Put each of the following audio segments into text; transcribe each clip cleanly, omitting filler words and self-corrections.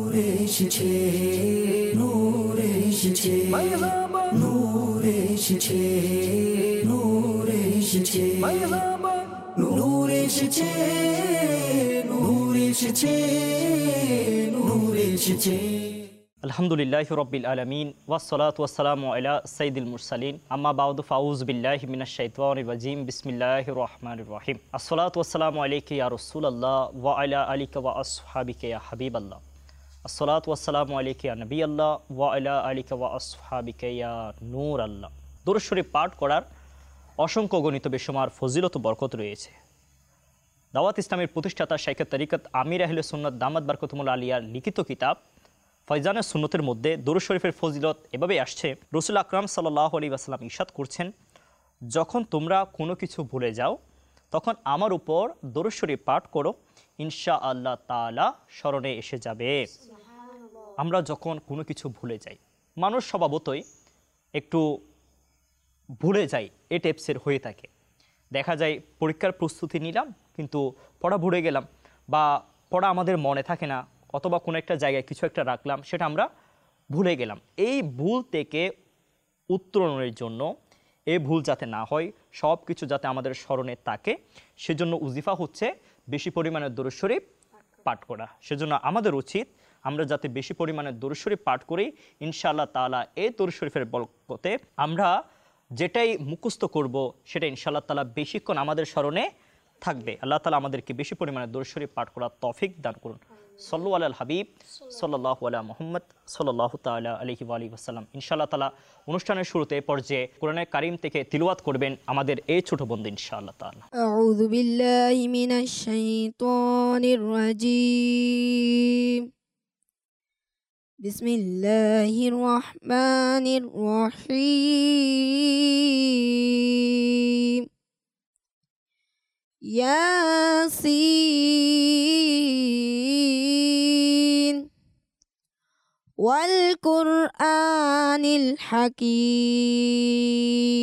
নূর এসেছে, নূর এসেছে, নূর এসেছে, নূর এসেছে, নূর এসেছে, নূর এসেছে, নূর এসেছে। আলহামদুলিল্লাহি রাব্বিল আলামিন ওয়াসসালাতু ওয়াসসালামু আলা সাইয়্যিদিল মুরসালিন আম্মা বা'দু ফাউযু বিল্লাহি মিনাশ শাইতানির রাজিম বিসমিল্লাহির রহমানির রহিম আসসালাতু ওয়াসসালামু আলাইকা ইয়া রাসূলুল্লাহ ওয়া আলা আলিকা ওয়া আসহাবিকা ইয়া হাবিবাল্লাহ আসসালাতু ওয়াসসালামু আলাইকা ইয়া নবিয়াল্লাহ ওয়া আলা আলিকা ওয়া আসহাবিকা ইয়া নূরাল্লাহ। দরুদ শরীফ পাঠ করার অসংখ্য গণিত বেশুমার ফজিলত ও বরকত রয়েছে। দাওয়াত ইসলামের প্রতিষ্ঠাতা শাইখে তরিকত আমির আহলে সুন্নাত দামাত বারকাতুহুল আলিয়ার লিখিত কিতাব ফয়জানে সুন্নতের মধ্যে দরুদ শরীফের ফজিলত এভাবে আসছে। রাসূল আকরাম সাল্লাল্লাহু আলাইহি ওয়াসাল্লাম ইরশাদ করছেন, যখন তোমরা কোনো কিছু ভুলে যাও তখন আমার উপর দরুদ শরীফ পাঠ করো, ইনশাআল্লাহ তাআলা স্মরণে এসে যাবে। আমরা যখন কোনো কিছু ভুলে যাই, মানুষ স্বভাবতই একটু ভুলে যাই, এ টাইপসের হয়ে থাকে। দেখা যায় পরীক্ষার প্রস্তুতি নিলাম কিন্তু পড়া ভুলে গেলাম, বা পড়া আমাদের মনে থাকে না, অথবা কোনো একটা জায়গায় কিছু একটা রাখলাম সেটা আমরা ভুলে গেলাম। এই ভুল থেকে উত্তরণের জন্য, এই ভুল যাতে না হয়, সব কিছু যাতে আমাদের স্মরণে থাকে, সেজন্য উজিফা হচ্ছে বেশি পরিমাণে দরুদ শরীফ পাঠ করা। সেজন্য আমাদের উচিত আমরা যাতে বেশি পরিমাণে দরুদ শরীফ পাঠ করি, ইনশাআল্লাহ তাআলা এই দরুদ শরীফের বরকতে আমরা যেটাই মুখস্থ করব সেটা ইনশাআল্লাহ তাআলা বেশিক্ষণ আমাদের স্মরণে থাকবে। আল্লাহ তাআলা আমাদেরকে বেশি পরিমাণে দরুদ শরীফ পাঠ করার তৌফিক দান করুন। সাল্লু আলাল হাবিব সাল্লাল্লাহু আলা মুহাম্মদ সাল্লাল্লাহু তাআলা আলাইহি ওয়া আলিহি ওয়াসাল্লাম। ইনশাআল্লাহ তাআলা অনুষ্ঠানের শুরুতে পর্যায়ে কোরআনের কারীম থেকে তিলাওয়াত করবেন আমাদের এই ছোট বন্ধু ইনশাআল্লাহ তাআলা। আউযু বিল্লাহি মিনাশ শাইতানির রাজীম। বিসমিল্লাহির রহমানির রহিম। ইয়াসিন ওয়াল কুরআনিল হাকীম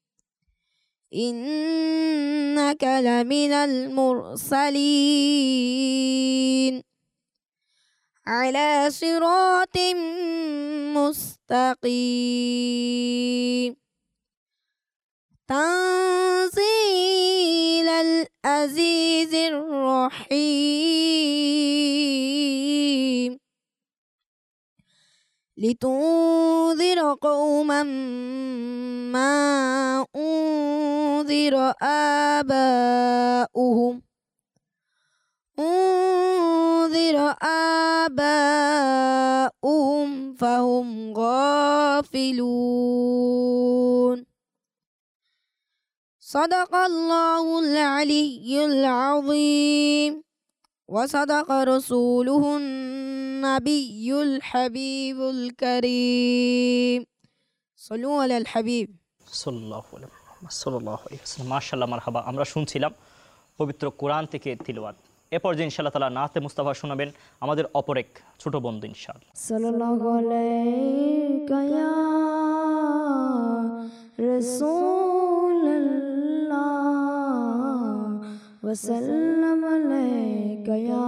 ইন্নাকা লামিনাল মুরসালিন আলা সিরাতিম মুস্তাকিম তানজিলাল আজিজির রহিম লিতুনযির কওমান মা উনযির আবাউহুম ফাহুম গাফিলুন। সাদাকাল্লাহুল আলিয়্যুল আযীম ওয়া সাদাকা রাসূলুহুন নাবিয়্যুল হাবিবুল কারীম। সাল্লু আলাল হাবিব সাল্লাল্লাহু আলাইহি ওয়াসাল্লাম। মাশাআল্লাহ, মারহাবা। আমরা শুনছিলাম পবিত্র কোরআন থেকে তিলাওয়াত। এরপর যে ইনশাআল্লাহ তাআলা নাতে মুস্তাফা শোনাবেন আমাদের অপর এক ছোট বন্ধু ইনশাআল্লাহ। সাল্লাল্লাহু আলাইকা ইয়া রাসূলুল্লাহ ওয়া সাল্লাম আলাইকা ইয়া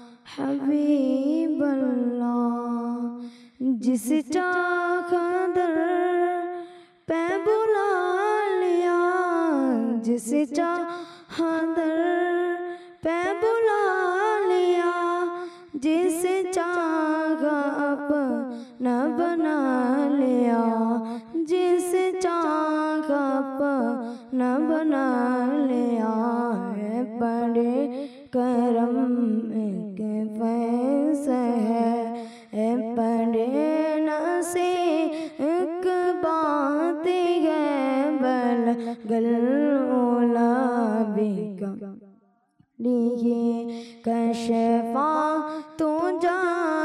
হাবিবাল্লাহ। जिस चाहा दर पे बुला लिया, जिस चाहा दर पे बुला लिया, जिस चाहा अपना बना लिया, जिस चाहा अपना बना लिया। है बड़े करम के फैज़ है बड़े नसे एक बात है बल गल ओला बिका लिए कशफा तो जा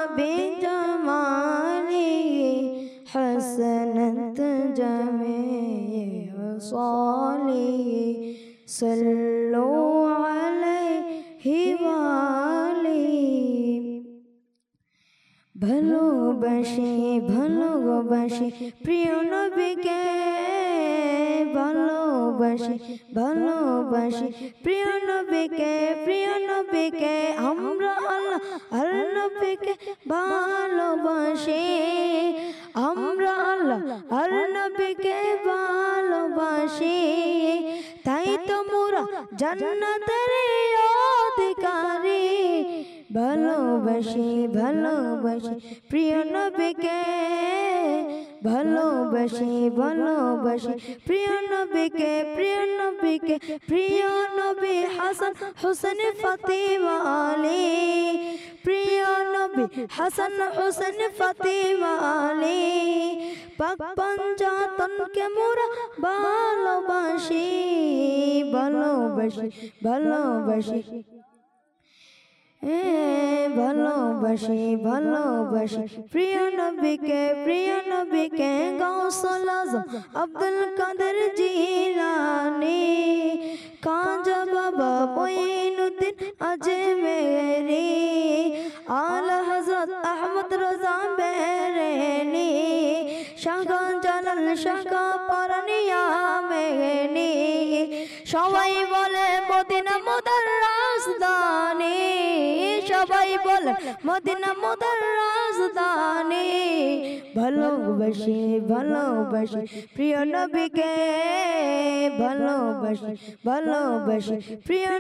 बेजमाली हसनत जमे साली सल्लु अलैहि वाली। ভালোবাসি ভালোবাসি প্রিয় নবীকে ভালোবাসি ভালোবাসি প্রিয় নবীকে আমরা আল্লাহ আর নবীকে ভালোবাসি আমরা আল্লাহ আর নবীকে ভালোবাসি তাই তো মোরা জান্নাতের অধিকারী ভালোবাসি ভালোবাসি প্রিয় নবীকে ভালোবাসি ভালোবাসি প্রিয় নবীকে প্রিয় নবী হাসান হোসেন ফাতিমা আলী প্রিয় নবী হাসান হোসেন ফাতিমা আলী পাক পঞ্জাতনকে মোরা ভালোবাসি ভালোবাসি ভালোবাসি ভালোবাসি ভালোবাসি প্রিয় নবীকে গাউসুল আজম আব্দুল কাদের জিলানী কাজা বাবা মঈনুদ্দিন আজমেরি আলা হযরত আহমদ রাজা বেরেলি শাহজালাল শাহ পরানিয়া মেঘনি সবাই বলে মদিনা মোদের রাজধানী সবাই বলে মদিনা মোদের রাজধানী ভালোবাসি ভালোবাসি প্রিয় নবীকে ভালোবাসি ভালোবাসি প্রিয়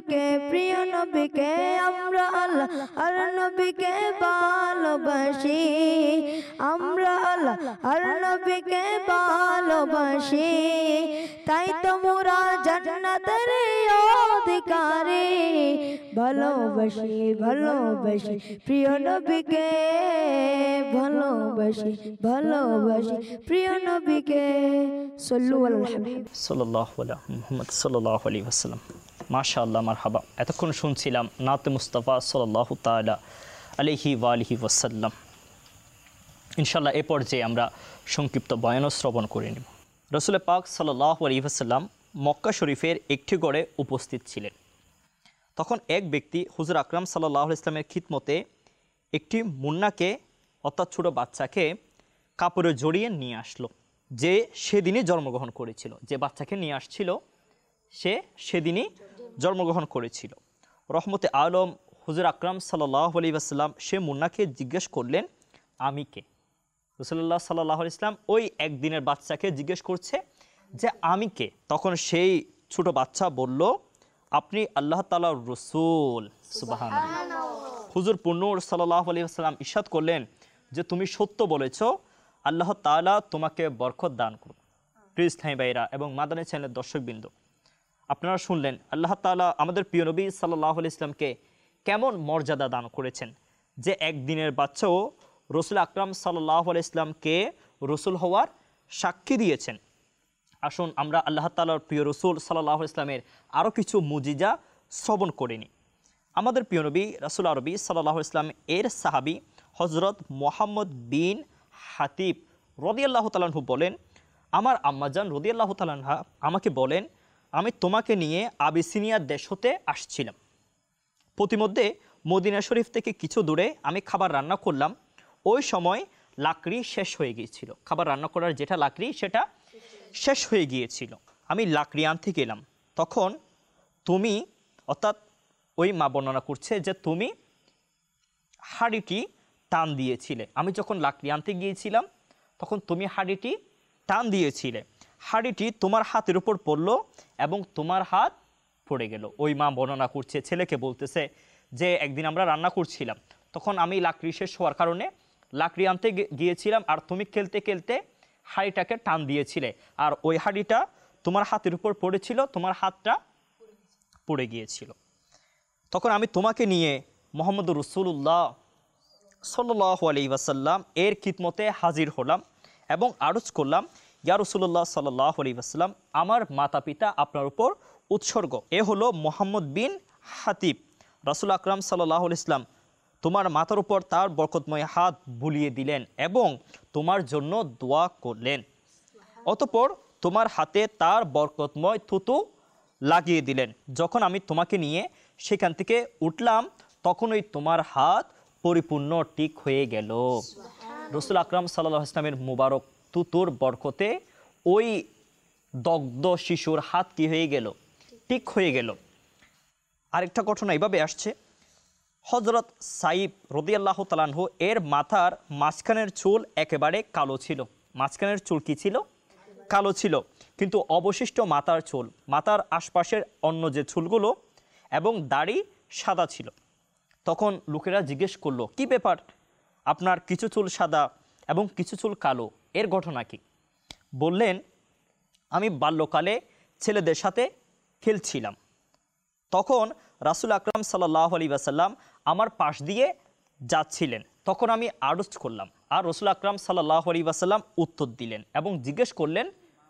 নবীকে আমরা আল্লাহ আর নবীকে ভালোবাসি আমরা আল্লাহ আর নবীকে ভালোবাসি তাই তো মোরা জান্নাতের অধিকারী ভালোবাসি ভালোবাসি প্রিয় নবীকে ভালোবাসি ভালোবাসি প্রিয় নবীকে সাল্লু আলাল হাবিব সাল্লাল্লাহু আলা মুহাম্মদ সাল্লাল্লাহু আলাইহি ওয়াসাল্লাম। মাশাআল্লাহ, মারহাবা। এতক্ষণ শুনছিলাম নাতে মুস্তাফা সাল্লাল্লাহু তাআলা আলাইহি ওয়া আলিহি ওয়াসাল্লাম। ইনশাআল্লাহ এ পর্যায়ে আমরা সংক্ষিপ্ত বয়ান শ্রবণ করে নেব। রাসূল পাক সাল্লাল্লাহু আলাইহি ওয়াসাল্লাম মক্কা শরীফের একটি গড়ে উপস্থিত ছিলেন। তখন এক ব্যক্তি হুজুর আকরাম সাল্লাল্লাহু আলাইহি ওয়াসাল্লামের খিদমতে একটি মুন্নাকে অর্থাৎ ছোটো বাচ্চাকে কাপড়ে জড়িয়ে নিয়ে আসলো, যে সেদিনই জন্মগ্রহণ করেছিল। যে বাচ্চাকে নিয়ে আসছিল সে সেদিনই জন্মগ্রহণ করেছিল। রহমতে আলম হুজুর আকরাম সাল্লাল্লাহু আলাইহি ওয়াসাল্লাম সে মুন্নাকে জিজ্ঞেস করলেন, আমি কে? রাসূলুল্লাহ সাল্লাল্লাহু আলাইহি ওয়াসাল্লাম ওই একদিনের বাচ্চাকে জিজ্ঞেস করছে যে আমি কে? তখন সেই ছোট বাচ্চা বলল, আপনি আল্লাহ তাআলার রাসূল। সুবহানাল্লাহ। হুজুর পুন্নূর সাল্লাল্লাহু আলাইহি ওয়াসাল্লাম ইরশাদ করলেন যে তুমি সত্য বলেছ, আল্লাহ তাআলা তোমাকে বরকত দান করুন। প্রিয় ইসলামী ভাইরা এবং মাদানী চ্যানেলের দর্শকবৃন্দ, আপনারা শুনলেন আল্লাহ তাআলা আমাদের প্রিয় নবী সাল্লাল্লাহু আলাইহি ওয়াসাল্লামকে কেমন মর্যাদা দান করেছেন, যে একদিনের বাচ্চাও রাসূল আকরাম সাল্লাল্লাহু আলাইহি ওয়াসাল্লামকে রাসূল হওয়ার সাক্ষী দিয়েছেন। আসুন আমরা আল্লাহ তাআলার প্রিয় রাসূল সাল্লাল্লাহু আলাইহি ওয়াসাল্লামের আরও কিছু মুজিজা শ্রবণ করে নিই। আমাদের প্রিয় নবী রাসূল আরবি সাল্লাল্লাহু আলাইহি ওয়াসাল্লাম এর সাহাবী হযরত মুহাম্মদ বিন হাতিব রাদিয়াল্লাহু তাআলা আনহু বলেন, আমার আম্মাজান রাদিয়াল্লাহু তাআলা আনহা আমাকে বলেন, আমি তোমাকে নিয়ে আবিসিনিয়া দেশ হতে আসছিলাম। প্রতিমধ্যে মদিনা শরীফ থেকে কিছু দূরে আমি খাবার রান্না করলাম। ওই সময় লাকড়ি শেষ হয়ে গিয়েছিল। খাবার রান্না করার যেটা লাকড়ি সেটা শেষ হয়ে গিয়েছিল। আমি লাকড়ি আনতে গেলাম। তখন তুমি, অর্থাৎ ওই মা বর্ণনা করছে যে তুমি হাঁড়িটি টান দিয়েছিলে। আমি যখন লাকড়ি আনতে গিয়েছিলাম তখন তুমি হাঁড়িটি টান দিয়েছিলে। হাঁড়িটি তোমার হাতের উপর পড়লো এবং তোমার হাত পড়ে গেল। ওই মা বর্ণনা করছে, ছেলেকে বলতেছে যে একদিন আমরা রান্না করছিলাম, তখন আমি লাকড়ি শেষ হওয়ার কারণে লাকড়ি আনতে গিয়েছিলাম, আর তুমি খেলতে খেলতে হাঁড়িটাকে টান দিয়েছিলে, আর ওই হাঁড়িটা তোমার হাতের উপর পড়েছিল, তোমার হাতটা পড়ে গিয়েছিল। তখন আমি তোমাকে নিয়ে মুহাম্মদ রাসূলুল্লাহ সাল্লাল্লাহু আলাইহি ওয়াসাল্লাম এর খিদমতে হাজির হলাম এবং আরজ করলাম, ইয়া রাসূলুল্লাহ সাল্লাল্লাহু আলাইহি ওয়াসাল্লাম, আমার মাতা পিতা আপনার উপর উৎসর্গ। এ হলো মুহাম্মদ বিন হাতিব। রাসূল আকরাম সাল্লাল্লাহু আলাইহি ওয়াসাল্লাম তোমার মাথার উপর তার বরকতময় হাত বুলিয়ে দিলেন এবং তোমার জন্য দোয়া করলেন। অতঃপর তোমার হাতে তার বরকতময় থুতু লাগিয়ে দিলেন। যখন আমি তোমাকে নিয়ে সেখান থেকে উঠলাম তখনই তোমার হাত পরিপূর্ণ ঠিক হয়ে গেল। রাসূল আকরাম সাল্লাল্লাহু আলাইহি ওয়াসাল্লামের মুবারক থুতুর বরকতে ওই দগ্ধ শিশুর হাত কি হয়ে গেল? ঠিক হয়ে গেল। আরেকটা ঘটনা এইভাবে আসছে, হজরত সাইব রাদিয়াল্লাহু তাআলা আনহু এর মাথার মাঝখানের চুল একেবারে কালো ছিল। মাঝখানের চুল কি ছিল? কালো ছিল। কিন্তু অবশিষ্ট মাথার চুল, মাথার আশপাশের অন্য যে চুলগুলো এবং দাড়ি সাদা ছিল। তখন লোকেরা জিজ্ঞেস করলো, কি ব্যাপার, আপনার কিছু চুল সাদা এবং কিছু চুল কালো, এর ঘটনা কি? বললেন, আমি বাল্যকালে ছেলেদের সাথে খেলছিলাম, তখন রাসূল আকরাম সাল্লাল্লাহু আলাইহি ওয়াসাল্লাম আমার পাশ দিয়ে যাচ্ছিলেন, তখন আমি আরজ করলাম, আর রাসূল আকরাম সাল্লাল্লাহু আলাইহি ওয়াসাল্লাম উত্তর দিলেন এবং জিজ্ঞেস করলেন,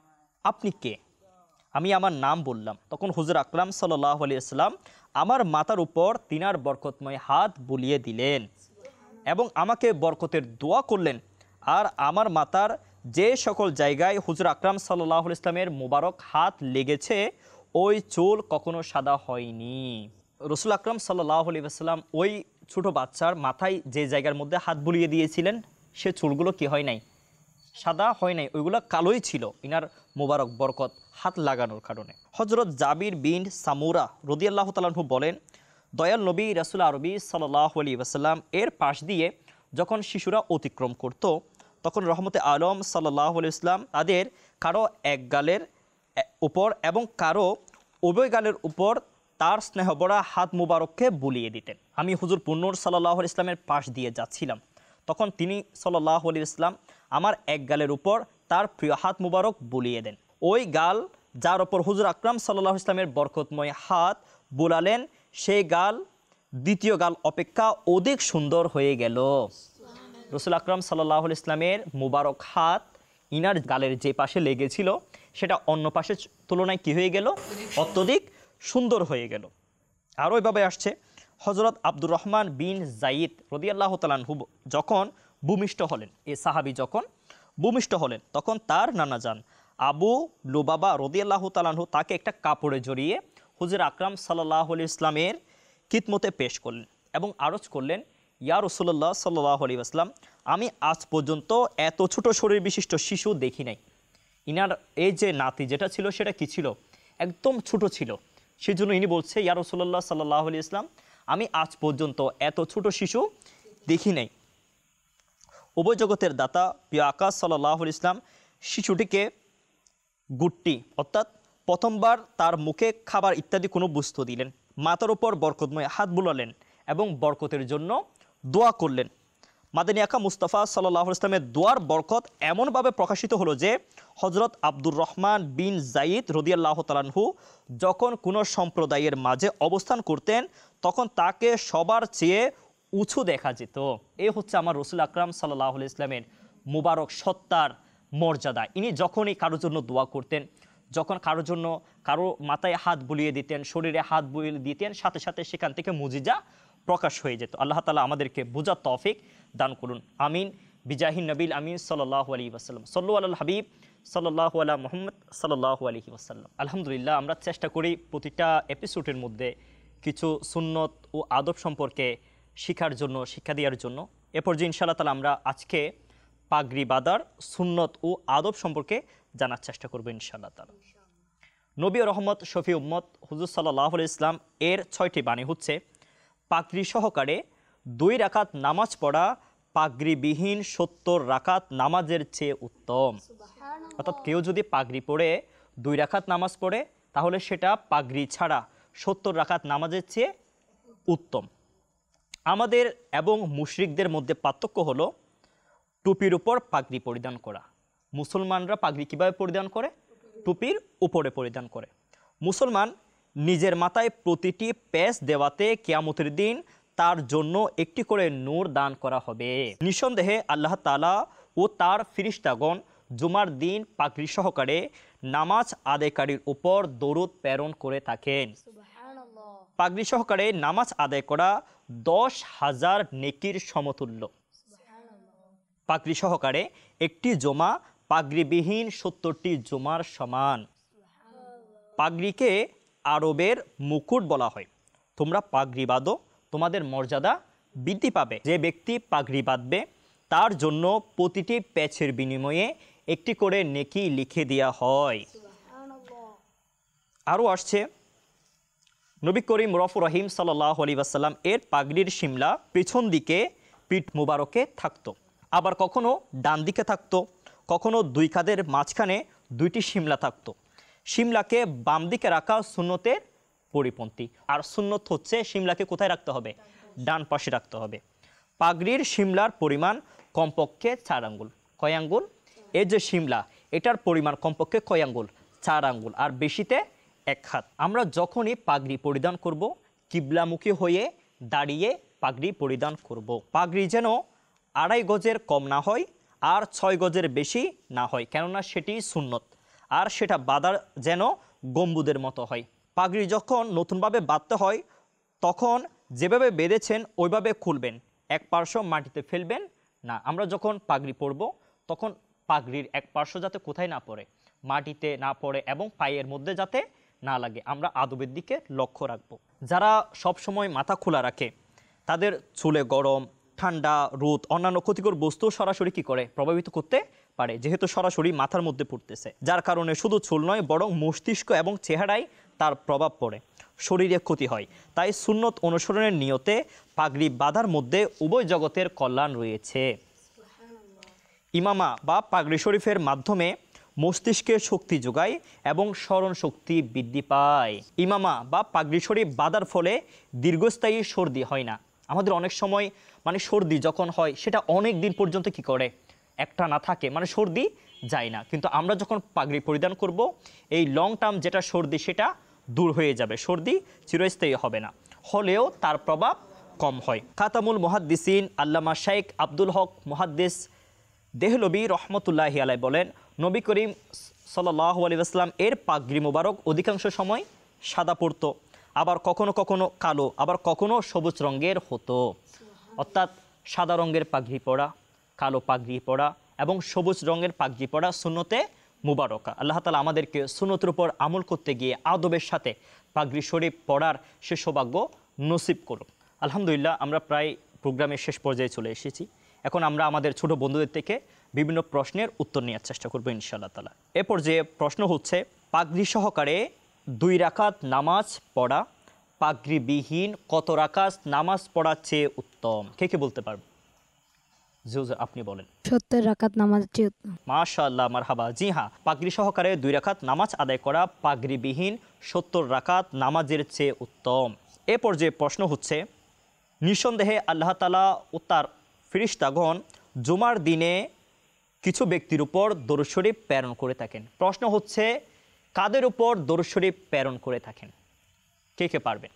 আপনি কে? আমি আমার নাম বললাম। তখন হুজুর আকরাম সাল্লাল্লাহু আলাইহি ওয়াসাল্লাম আমার মাথার উপর তিনার বরকতময় হাত বুলিয়ে দিলেন এবং আমাকে বরকতের দোয়া করলেন। আর আমার মাথার যে সকল জায়গায় হুজুর আকরাম সাল্লাল্লাহু আলাইহি ওয়াসাল্লামের মোবারক হাত লেগেছে ওই চুল কখনো সাদা হয়নি। রাসূল আকরাম সাল্লাল্লাহু আলাইহি ওয়াসাল্লাম ওই ছোট বাচ্চার মাথায় যে জায়গার মধ্যে হাত বুলিয়ে দিয়েছিলেন সে চুলগুলো কি হয় নাই? সাদা হয় নাই, ওইগুলো কালোই ছিল ইনার মোবারক বরকত হাত লাগানোর কারণে। হজরত জাবির বিন সামুরা রাদিয়াল্লাহু তাআলা আনহু বলেন, দয়াল নবী রাসূল আরবি সাল্লাল্লাহু আলাইহি ওয়াসাল্লাম এর পাশ দিয়ে যখন শিশুরা অতিক্রম করত, তখন রহমতে আলম সাল্লাল্লাহু আলাইহি ওয়াসাল্লাম তাদের কারো এক গালের উপর এবং কারো উভয় গালের উপর তার স্নেহভরা হাত মুবারককে বুলিয়ে দিতেন। আমি হুজুর পুন্নুর সাল্লাল্লাহু আলাইহি ওয়াসাল্লামের পাশ দিয়ে যাচ্ছিলাম, তখন তিনি সাল্লাল্লাহু আলাইহি ওয়াসাল্লাম আমার এক গালের উপর তার প্রিয় হাত মুবারক বুলিয়ে দেন। ওই গাল যার ওপর হুজুর আকরাম সাল্লাল্লাহু আলাইহি ওয়াসাল্লামের বরকতময় হাত বুলালেন, সেই গাল দ্বিতীয় গাল অপেক্ষা অধিক সুন্দর হয়ে গেল। রাসূল আকরাম সাল্লাল্লাহু আলাইহি ওয়াসাল্লামের মুবারক হাত ইনার গালের যে পাশে লেগেছিল সেটা অন্য পাশের তুলনায় কি হয়ে গেল? অত্যধিক সুন্দর হয়ে গেল। আরও এভাবে আসছে, হজরত আব্দুর রহমান বিন জাইদ রাদিয়াল্লাহু তাআলা আনহু যখন ভূমিষ্ঠ হলেন, এ সাহাবী যখন ভূমিষ্ঠ হলেন, তখন তার নানাজান আবু লুবাবা রাদিয়াল্লাহু তাআলা আনহু তাকে একটা কাপড়ে জড়িয়ে হুজুর আকরাম সাল্লাল্লাহু আলাইহি ওয়াসাল্লামের খিদমতে পেশ করলেন এবং আরজ করলেন, ইয়া রাসূলুল্লাহ সাল্লাল্লাহু আলাইহি ওয়াসাল্লাম, আমি আজ পর্যন্ত এত ছোট শরীর বিশিষ্ট শিশু দেখি নাই। ইনার এই যে নাতি যেটা ছিল সেটা কি ছিল? একদম ছোট ছিল। সেজন্য ইনি বলছে, ইয়া রাসূলুল্লাহ সাল্লাল্লাহু আলাইহি ওয়াসাল্লাম, আমি আজ পর্যন্ত এত ছোট শিশু দেখি নাই। উভয় জগতের দাতা প্রিয় আকাশ সাল্লাল্লাহু আলাইহি ওয়াসাল্লাম শিশুটিকে গুট্টি অর্থাৎ প্রথমবার তার মুখে খাবার ইত্যাদি কোনো বস্তু দিলেন, মাথার উপর বরকতময় হাত বুলালেন এবং বরকতের জন্য দোয়া করলেন। মাদানী আকা মুস্তাফা সাল্লাল্লাহু আলাইহি ওয়াসাল্লামের দোয়ার বরকত এমনভাবে প্রকাশিত হলো যে হজরত আব্দুর রহমান বিন জাইদ রাদিয়াল্লাহু তাআলা আনহু যখন কোনো সম্প্রদায়ের মাঝে অবস্থান করতেন তখন তাকে সবার চেয়ে উঁচু দেখা যেত। এই হচ্ছে আমার রাসূল আকরাম সাল্লাল্লাহু আলাইহি ওয়াসাল্লামের মুবারক সত্তার মর্যাদা। ইনি যখনই কারোর জন্য দোয়া করতেন, যখন কারোর জন্য কারো মাথায় হাত বুলিয়ে দিতেন, শরীরে হাত বুলিয়ে দিতেন, সাথে সাথে সেখান থেকে মুজিজা প্রকাশ হয়ে যেত। আল্লাহ তাআলা আমাদেরকে বোঝার তৌফিক দান করুন, আমিন। বিজাহিন নবিল আমিন সাল্লাল্লাহু আলাইহি ওয়াসাল্লাম। সাল্লু আলাল হাবিব সাল্লাল্লাহু আলা মুহাম্মদ সাল্লাল্লাহু আলাইহি ওয়াসাল্লাম। আলহামদুলিল্লাহ, আমরা চেষ্টা করি প্রতিটা এপিসোডের মধ্যে কিছু সুন্নত ও আদব সম্পর্কে শিখার জন্য, শিক্ষা দেওয়ার জন্য। এ পর্যায়ে ইনশাআল্লাহ তাআলা আমরা আজকে পাগড়ি বাঁধার সুন্নত ও আদব সম্পর্কে জানার চেষ্টা করব ইনশাআল্লাহ তাআলা। নবী রহমত শফি উম্মত হুজুর সাল্লাল্লাহু আলাইহি ওয়াসাল্লাম এর 6টি বাণী হচ্ছে, পাগড়ি সহকারে 2 রাকাত নামাজ পড়া পাগড়িবিহীন 70 রাকাত নামাজের চেয়ে উত্তম। অর্থাৎ কেউ যদি পাগড়ি পরে 2 রাকাত নামাজ পড়ে তাহলে সেটা পাগড়ি ছাড়া 70 রাকাত নামাজের চেয়ে উত্তম। আমাদের এবং মুশরিকদের মধ্যে পার্থক্য হলো টুপির উপর পাগড়ি পরিধান করা। মুসলমানরা পাগড়ি কিভাবে পরিধান করে? টুপির উপরে পরিধান করে। মুসলমান নিজের মাথায় প্রতিটি পেঁচ দেওয়াতে কিয়ামতের দিন তার জন্য একটি করে নূর দান করা হবে। নিঃসন্দেহে আল্লাহ তাআলা ও তার ফিরিস্তাগণ জুমার দিন পাগড়ি সহকারে নামাজ আদায়কারীর উপর দরুদ প্রেরণ করে থাকেন। পাগড়ি সহকারে নামাজ আদায় করা 10,000 নেকির সমতুল্য। পাগড়ি সহকারে একটি জমা পাগড়িবিহীন 70টি জমার সমান। পাগড়িকে আরবের মুকুট বলা হয়। তোমরা পাগড়ি বাঁধো, তোমাদের মর্যাদা বৃদ্ধি পাবে। যে ব্যক্তি পাগড়ি বাঁধবে তার জন্য প্রতিটি প্যাচের বিনিময়ে একটি করে নেকি লিখে দেওয়া হয়। আরও আসছে নবী করিম রফুর রহিম সাল্লাল্লাহু আলাইহি ওয়াসাল্লাম এর পাগড়ির শিমলা পিছন দিকে পিঠ মুবারকে থাকতো, আবার কখনো ডান দিকে থাকতো, কখনো দুই কাঁধের মাঝখানে দুইটি শিমলা থাকতো। শিমলাকে বাম দিকে রাখা সুন্নতের পরিপন্থী, আর সুন্নত হচ্ছে শিমলাকে কোথায় রাখতে হবে? ডান পাশে রাখতে হবে। পাগড়ির শিমলার পরিমাণ কমপক্ষে 4 আঙ্গুল। কয় আঙ্গুল? এই যে শিমলা, এটার পরিমাণ কমপক্ষে কয় আঙ্গুল? 4 আঙ্গুল, আর বেশিতে 1 হাত। আমরা যখনই পাগড়ি পরিধান করব, কিবলামুখী হয়ে দাঁড়িয়ে পাগড়ি পরিধান করব। পাগড়ি যেন 2.5 গজের কম না হয় আর 6 গজের বেশি না হয়, কেননা সেটি সুন্নত। আর সেটা বাঁধার যেন গম্বুদের মতো হয়। পাগড়ি যখন নতুনভাবে বাঁধতে হয় তখন যেভাবে বেঁধেছেন ওইভাবে খুলবেন, এক পার্শ্ব মাটিতে ফেলবেন না। আমরা যখন পাগড়ি পরব তখন পাগড়ির এক পার্শ্ব যাতে কোথায় না পড়ে, মাটিতে না পড়ে এবং পায়ের মধ্যে যাতে না লাগে, আমরা আদবের দিকে লক্ষ্য রাখব। যারা সব সময় মাথা খোলা রাখে তাদের চুলে গরম, ঠান্ডা, রোদ, অন্যান্য ক্ষতিকর বস্তু সরাসরি কি করে? প্রভাবিত করতে পারে, যেহেতু সরাসরি মাথার মধ্যে পড়তেছে, যার কারণে শুধু চুল নয় বরং মস্তিষ্ক এবং চেহারায় তার প্রভাব পড়ে, শরীরে ক্ষতি হয়। তাই সুন্নত অনুসরণের নিয়তে পাগড়ি বাঁধার মধ্যে উভয় জগতের কল্যাণ রয়েছে। ইমামা বা পাগড়ি শরীফের মাধ্যমে মস্তিষ্কে শক্তি যোগায় এবং স্মরণ শক্তি বৃদ্ধি পায়। ইমামা বা পাগড়ি শরীফ বাঁধার ফলে দীর্ঘস্থায়ী সর্দি হয় না। আমাদের অনেক সময় সর্দি যখন হয় সেটা অনেক দিন পর্যন্ত কি করে? একটা না থাকে, সর্দি যায় না। কিন্তু আমরা যখন পাগড়ি পরিধান করব, এই লং টার্ম যেটা সর্দি সেটা দূর হয়ে যাবে, সর্দি চিরস্থায়ী হবে না, হলেও তার প্রভাব কম হয়। খাতামুল মুহাদ্দিসিন আল্লামা শাইখ আব্দুল হক মুহাদ্দিস দেহলভী রহমতুল্লাহি আলাইহি বলেন, নবী করিম সাল্লাল্লাহু আলাইহি ওয়াসাল্লাম এর পাগড়ি মোবারক অধিকাংশ সময় সাদা পড়তো, আবার কখনো কখনো কালো, আবার কখনো সবুজ রঙের হতো। অর্থাৎ সাদা রঙের পাগড়ি পরা, কালো পাগড়ি পরা এবং সবুজ রঙের পাগড়ি পরা সুন্নতে মুবারকা। আল্লাহ তাআলা আমাদেরকে সুন্নতের উপর আমল করতে গিয়ে আদবের সাথে পাগড়ি শরীফ পড়ার সে সৌভাগ্য নসিব করুন। আলহামদুলিল্লাহ, আমরা প্রায় প্রোগ্রামের শেষ পর্যায়ে চলে এসেছি। এখন আমরা আমাদের ছোট বন্ধুদের থেকে বিভিন্ন প্রশ্নের উত্তর নেওয়ার চেষ্টা করবো ইনশাআল্লাহ তাআলা। এ পর্যায়ে প্রশ্ন হচ্ছে, পাগড়ি সহকারে 2 রাকাত নামাজ পড়া পাগড়িবিহীন কত রাকাত নামাজ পড়ার চেয়ে উত্তম? কে বলতে পারবে? জি হুজুর, আপনি বলেন। 70 রাকাত নামাজ চেয়ে উত্তম। মাশাআল্লাহ, মারহাবা। জি হ্যাঁ, পাগড়ি সহকারে 2 রাকাত নামাজ আদায় করা পাগড়িবিহীন 70 রাকাত নামাজের চেয়ে উত্তম। এ পর্যায়ে প্রশ্ন হচ্ছে, নিঃসন্দেহে আল্লাহ তাআলা ও তার ফেরেশতাগণ জুমার দিনে কিছু ব্যক্তির উপর দরুদ শরীফ প্রেরণ করে থাকেন। প্রশ্ন হচ্ছে, কাদের উপর দরুদ শরীফ প্রেরণ করে থাকেন? কে পারবেন?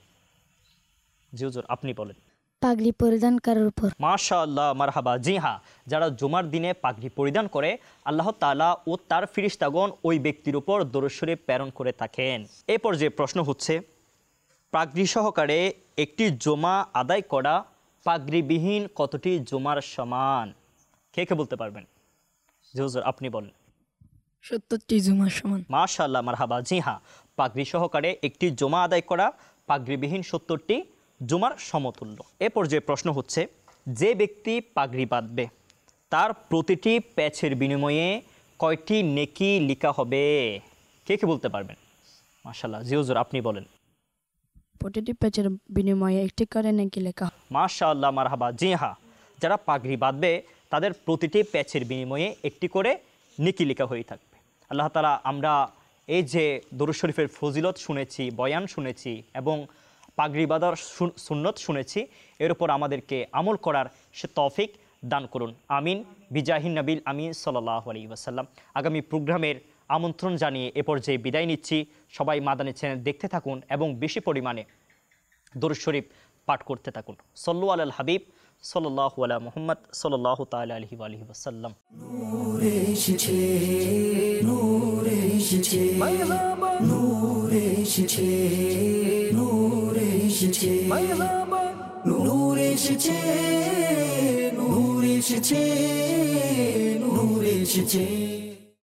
জি হুজুর, আপনি বলেন। পাগড়ি পরিধানকারীর উপর। মাশাআল্লাহ, মারহাবা। জি হ্যাঁ, যারা জুমার দিনে পাগড়ি পরিধান করে আল্লাহ তাআলা ও তার ফেরেশতাগণ ওই ব্যক্তির উপর দরুদ শরীফ প্রেরণ করে থাকেন। এই পর্যায়ে প্রশ্ন হচ্ছে, পাগড়ি সহকারে একটি জুমা আদায় করা পাগড়িবিহীন কতটি জুমার সমান? কে বলতে পারবেন? জি হুজুর, আপনি বলেন। 70টি জুমার সমান। মাশাআল্লাহ, মারহাবা। জি হ্যাঁ, পাগড়ি সহকারে একটি জুমা আদায় করা পাগড়িবিহীন 70টি জুমার সমতুল্য। এ পর্যায়ে প্রশ্ন হচ্ছে, যে ব্যক্তি পাগড়ি বাঁধবে তার প্রতিটি প্যাচের বিনিময়ে কয়টি নেকি লিখা হবে? কে বলতে পারবেন? মাশাআল্লাহ। জি হুজুর, আপনি বলেন। প্রতিটি প্যাচের বিনিময়ে একটি করে নেকি লেখা। মাশাআল্লাহ, মারহাবা। জি হ্যাঁ, যারা পাগড়ি বাঁধবে তাদের প্রতিটি প্যাচের বিনিময়ে একটি করে নেকি লেখা হয়ে থাকবে। আল্লাহ তাআলা, আমরা এই যে দরুদ শরীফের ফজিলত শুনেছি, বয়ান শুনেছি এবং পাগড়ি বাঁধার সুন্নত শুনেছি, এর উপর আমাদেরকে আমল করার সে তৌফিক দান করুন। আমিন, বিজাহিন নবিল আমিন সাল্লাল্লাহু আলাইহি ওয়াসাল্লাম। আগামী প্রোগ্রামের আমন্ত্রণ জানিয়ে এ পর্যায়ে বিদায় নিচ্ছি। সবাই মাদানী চ্যানেল দেখতে থাকুন এবং বেশি পরিমাণে দরুদ শরীফ পাঠ করতে থাকুন। সল্লু আলাল হাবিব সাল্লাল্লাহু আলা মুহাম্মদ সাল্লাল্লাহু তাআলা আলাইহি ওয়া আলিহি ওয়াসাল্লাম। নূর এসেছে, নূর এসেছে, নূর এসেছে, নূর এসেছে, নূর এসেছে, নূর এসেছে, নূর এসেছে।